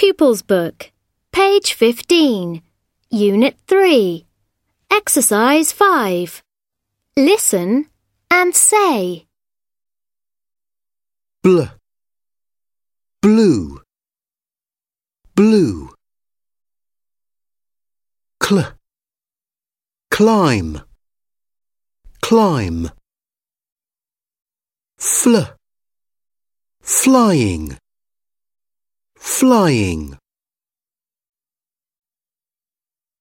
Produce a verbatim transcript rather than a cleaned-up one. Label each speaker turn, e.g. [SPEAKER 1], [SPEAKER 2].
[SPEAKER 1] Pupils Book, page fifteen, Unit three, Exercise five. Listen and say.
[SPEAKER 2] Bl, blue, blue. Cl, climb, climb. Fl, flying, flying.